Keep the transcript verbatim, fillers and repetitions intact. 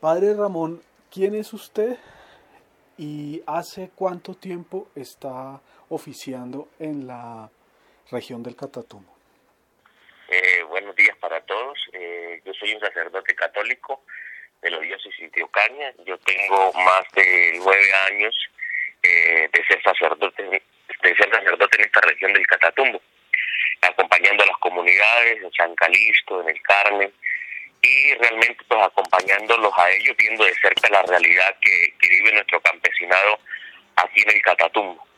Padre Ramón, ¿quién es usted y hace cuánto tiempo está oficiando en la región del Catatumbo? Eh, buenos días para todos. Eh, yo soy un sacerdote católico de la diócesis de Ocaña. Yo tengo más de nueve años eh, de ser sacerdote, de ser sacerdote en esta región del Catatumbo, acompañando a las comunidades en San Calixto, en el Carmen, y realmente pues acompañándolos a ellos, viendo de cerca la realidad que, que vive nuestro campesinado aquí en el Catatumbo.